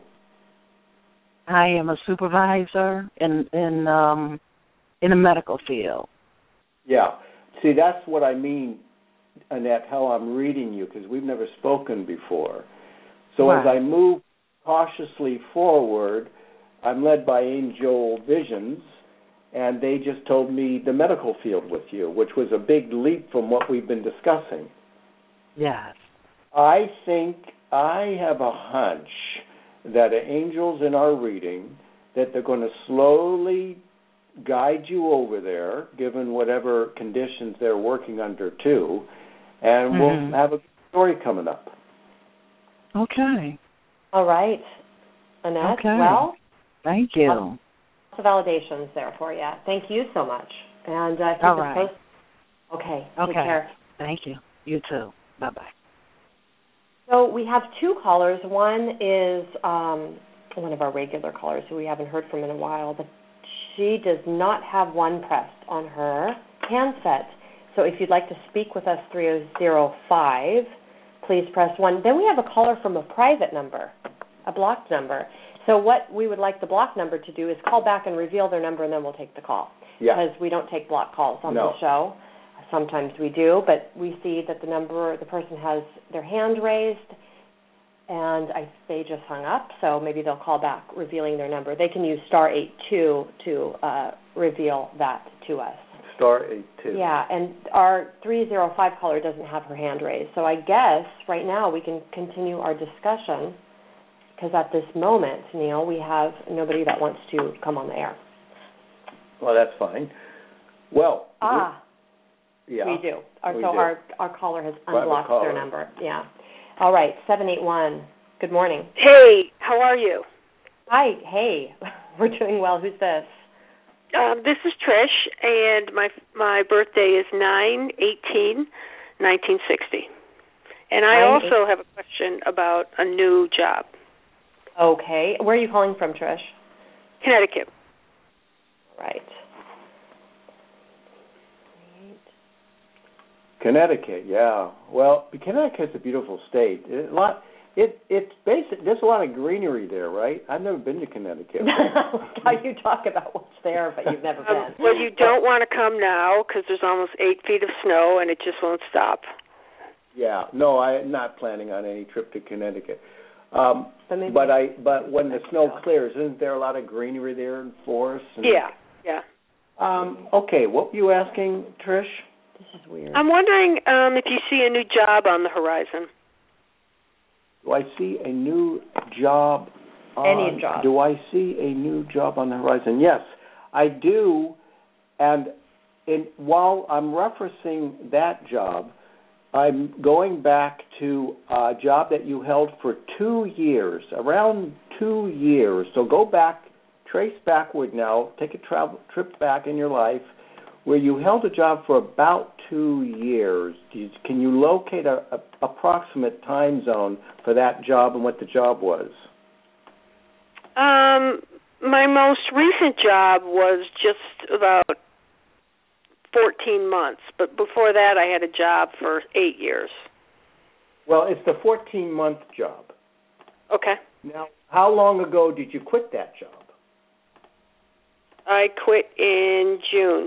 I am a supervisor in in um, in the medical field. Yeah. See, that's what I mean, Annette, how I'm reading you, because we've never spoken before. So right. As I move cautiously forward, I'm led by angel visions, and they just told me the medical field with you, which was a big leap from what we've been discussing. Yes. I think I have a hunch that the angels in our reading, that they're going to slowly guide you over there, given whatever conditions they're working under too, and mm-hmm. we'll have a story coming up. Okay. All right. Annette, okay. well, thank you. Lots of validations there for you. Thank you so much. And uh, keep All us right. posted. Okay. Okay. Take care. Thank you. You too. Bye-bye. So we have two callers. One is um, one of our regular callers who we haven't heard from in a while, but she does not have one pressed on her handset. So if you'd like to speak with us, three oh zero five, please press one. Then we have a caller from a private number, a blocked number. So what we would like the blocked number to do is call back and reveal their number, and then we'll take the call. Yeah. Because we don't take block calls on no. the show. Sometimes we do, but we see that the number, the person has their hand raised, and I, they just hung up, so maybe they'll call back revealing their number. They can use star eight two to uh, reveal that to us. Star eight two. Yeah, and our three oh five caller doesn't have her hand raised, so I guess right now we can continue our discussion, because at this moment, Neil, we have nobody that wants to come on the air. Well, that's fine. Well, ah. We, yeah, we do. Our, we so do. our our caller has unblocked their number. Yeah. All right, seven eight one. Good morning. Hey, how are you? Hi. Hey, we're doing well. Who's this? Um, this is Trish, and my my birthday is nine eighteen nineteen sixty. And I nine, also eight. have a question about a new job. Okay. Where are you calling from, Trish? Connecticut. Right. Connecticut, yeah. Well, Connecticut's a beautiful state. It, a lot, it, it's basic. There's a lot of greenery there, right? I've never been to Connecticut. How you talk about what's there, but you've never um, been. Well, you don't want to come now because there's almost eight feet of snow, and it just won't stop. Yeah, no, I'm not planning on any trip to Connecticut. Um, but, but I, but when the snow clears, isn't there a lot of greenery there and forests? And, yeah, yeah. Um, okay, what were you asking, Trish? This is weird. I'm wondering um, if you see a new job on the horizon. Do I see a new job? On, Any job. Do I see a new job on the horizon? Yes, I do. And in, while I'm referencing that job, I'm going back to a job that you held for two years, around two years. So go back, trace backward now, take a travel, trip back in your life, where you held a job for about two years. Can you locate a, a approximate time zone for that job and what the job was? Um, my most recent job was just about fourteen months, but before that I had a job for eight years. Well, it's the fourteen-month job. Okay. Now, how long ago did you quit that job? I quit in June.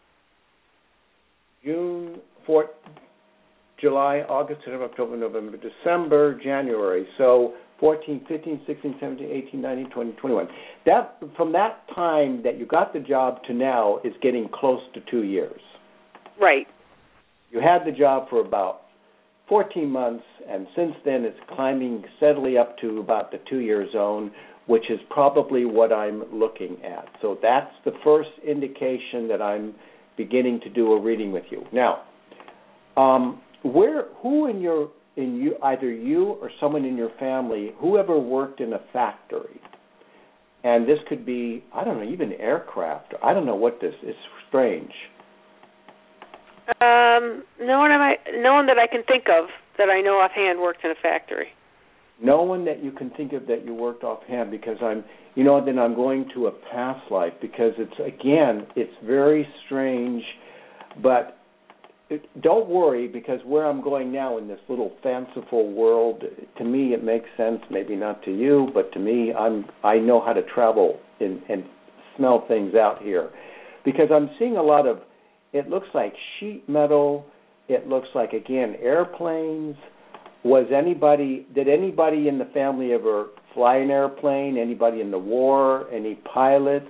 June, fourth, July, August, September, October, November, December, January. So fourteen, fifteen, sixteen, seventeen, eighteen, nineteen, twenty, twenty-one. That, from that time that you got the job to now is getting close to two years. Right. You had the job for about fourteen months, and since then it's climbing steadily up to about the two-year zone, which is probably what I'm looking at. So that's the first indication that I'm beginning to do a reading with you. Now, um, where, who in your, in you, either you or someone in your family, whoever worked in a factory, and this could be, I don't know, even aircraft. I don't know what this is. Strange. Um, no one, I, no one that I can think of that I know offhand worked in a factory. No one that you can think of that you worked offhand, because I'm, you know, then I'm going to a past life, because it's, again, it's very strange, but it, don't worry, because where I'm going now in this little fanciful world, to me it makes sense, maybe not to you, but to me, I'm, I know how to travel and, and smell things out here, because I'm seeing a lot of it looks like sheet metal. It looks like, again, airplanes. Was anybody, did anybody in the family ever fly an airplane? Anybody in the war? Any pilots?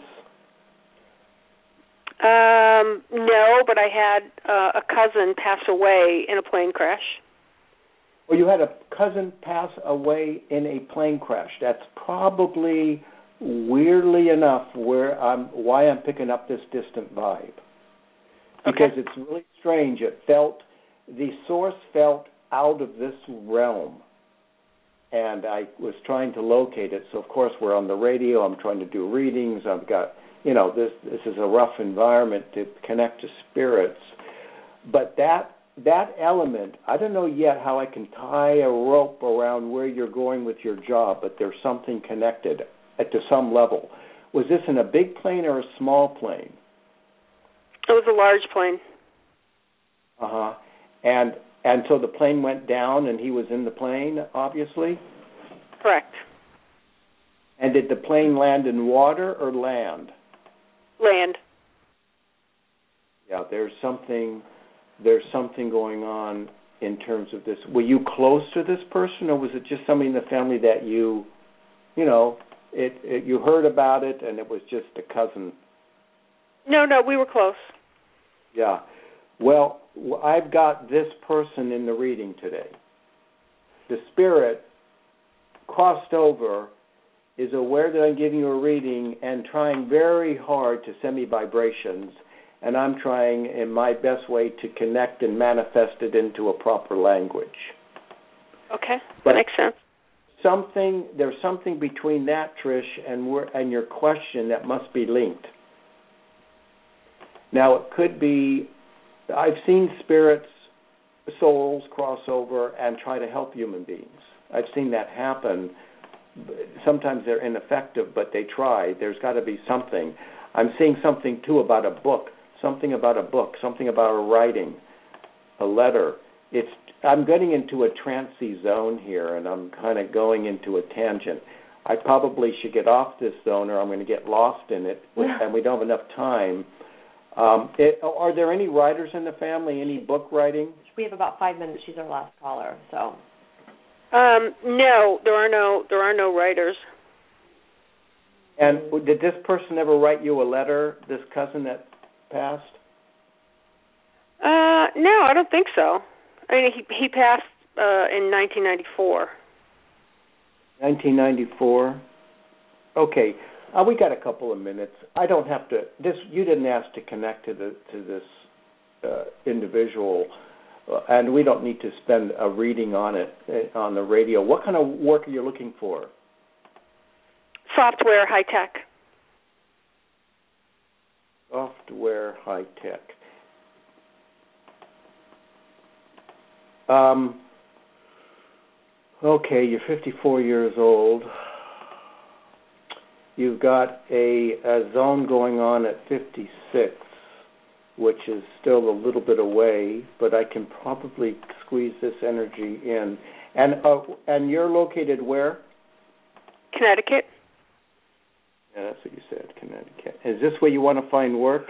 Um, no, but I had uh, a cousin pass away in a plane crash. Well, you had a cousin pass away in a plane crash. That's probably, weirdly enough, where I'm, why I'm picking up this distant vibe. Because okay. It's really strange. It felt, the source felt out of this realm. And I was trying to locate it. So, of course, we're on the radio. I'm trying to do readings. I've got, you know, this this is a rough environment to connect to spirits. But that that element, I don't know yet how I can tie a rope around where you're going with your job, but there's something connected at, to some level. Was this in a big plane or a small plane? It was a large plane. Uh-huh. And and so the plane went down and he was in the plane, obviously? Correct. And did the plane land in water or land? Land. Yeah, there's something there's something going on in terms of this. Were you close to this person, or was it just somebody in the family that you, you know, it, it you heard about it and it was just a cousin? No, no, we were close. Yeah. Well, I've got this person in the reading today. The spirit crossed over, is aware that I'm giving you a reading and trying very hard to send me vibrations, and I'm trying in my best way to connect and manifest it into a proper language. Okay, but that makes sense. Something there's something between that, Trish, and we're, and your question that must be linked. Now, it could be, I've seen spirits, souls cross over and try to help human beings. I've seen that happen. Sometimes they're ineffective, but they try. There's got to be something. I'm seeing something, too, about a book, something about a book, something about a writing, a letter. It's I'm getting into a trancey zone here, and I'm kind of going into a tangent. I probably should get off this zone, or I'm going to get lost in it, and we don't have enough time. Um, it, are there any writers in the family, any book writing? We have about five minutes. She's our last caller, so... Um, no, there are no there are no writers. And did this person ever write you a letter, this cousin that passed? Uh, no, I don't think so. I mean, he he passed uh, in nineteen ninety-four. nineteen ninety-four. Okay, uh, we got a couple of minutes. I don't have to. This you didn't ask to connect to the to this uh, individual. Uh, and we don't need to spend a reading on it uh, on the radio. What kind of work are you looking for? Software, high tech. Software, high tech. Um, okay, you're fifty-four years old. You've got a, a zone going on at fifty-six. Which is still a little bit away, but I can probably squeeze this energy in. And uh, and you're located where? Connecticut. Yeah, that's what you said, Connecticut. Is this where you want to find work?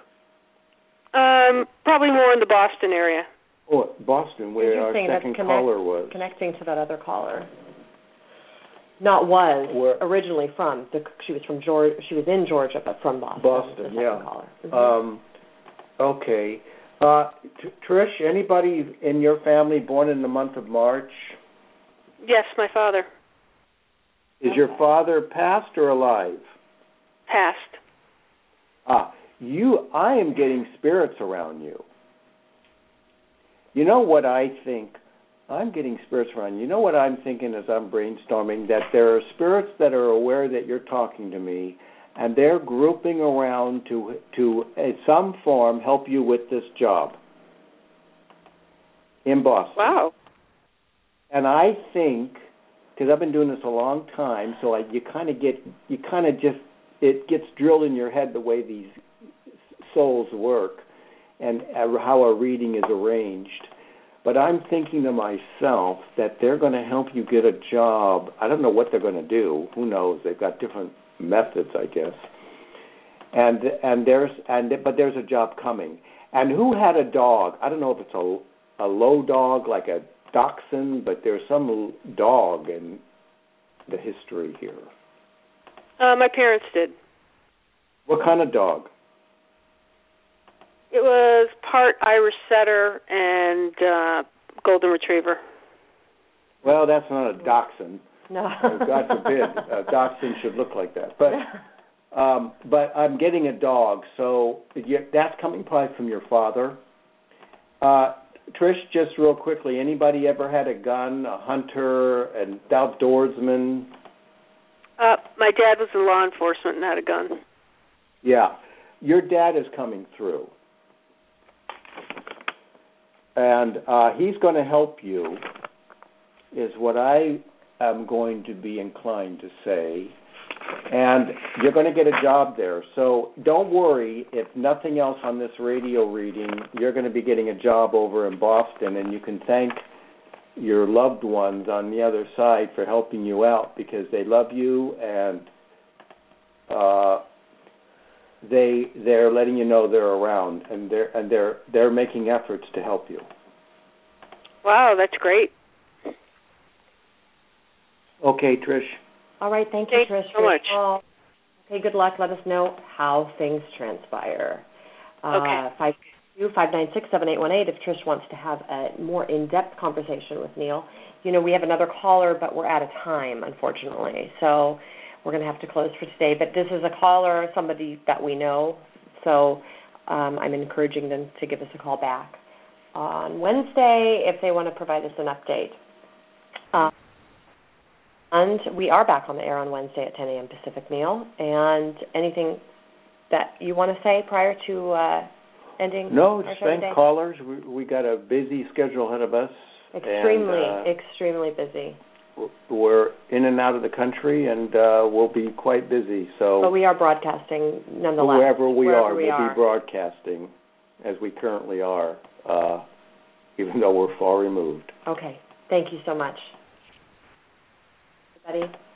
Um, probably more in the Boston area. Oh, Boston, where our second connect, caller was. Connecting to that other caller. Not was where, originally from. The, she was from Georgia. She was in Georgia, but from Boston. Boston, the yeah. Caller. Mm-hmm. Um, Okay. Uh, T- Trish, anybody in your family born in the month of March? Yes, my father. Is your father passed or alive? Passed. Ah, you, I am getting spirits around you. You know what I think? I'm getting spirits around you. You know what I'm thinking as I'm brainstorming? That there are spirits that are aware that you're talking to me, and they're grouping around to, to in some form, help you with this job in Boston. Wow. And I think, because I've been doing this a long time, so I, you kind of get, you kind of just, it gets drilled in your head the way these souls work and how a reading is arranged. But I'm thinking to myself that they're going to help you get a job. I don't know what they're going to do. Who knows? They've got different methods, I guess. And and there's and but there's a job coming. And who had a dog? I don't know if it's a, a low dog like a dachshund, but there's some dog in the history here. Uh, my parents did. What kind of dog? It was part Irish Setter and uh, Golden Retriever. Well, that's not a dachshund. No. God forbid. A dachshund should look like that. But um, but I'm getting a dog, so that's coming probably from your father. Uh, Trish, just real quickly, anybody ever had a gun, a hunter, an outdoorsman? Uh, my dad was in law enforcement and had a gun. Yeah. Your dad is coming through. And uh, he's going to help you, is what I am going to be inclined to say. And you're going to get a job there. So don't worry, if nothing else on this radio reading, you're going to be getting a job over in Boston, and you can thank your loved ones on the other side for helping you out, because they love you, and uh, they they're letting you know they're around, and they're and they're they're making efforts to help you. Wow, that's great. Okay, Trish. All right, thank you, Thank Trish. you so much. Call. Okay, good luck. Let us know how things transpire. Okay. Uh, five two five nine six seven eight one eight if Trish wants to have a more in-depth conversation with Neil. You know, we have another caller, but we're out of time, unfortunately. So we're going to have to close for today. But this is a caller, somebody that we know. So um, I'm encouraging them to give us a call back on Wednesday if they want to provide us an update. Uh, and we are back on the air on Wednesday at ten a.m. Pacific, Neil. And anything that you want to say prior to uh, ending? No, just our thank today? callers. We, we got a busy schedule ahead of us. Extremely, and, uh, extremely busy. We're in and out of the country, and uh, we'll be quite busy. So, but we are broadcasting nonetheless. Wherever we wherever are, we we'll are. be broadcasting as we currently are, uh, even though we're far removed. Okay. Thank you so much. Everybody.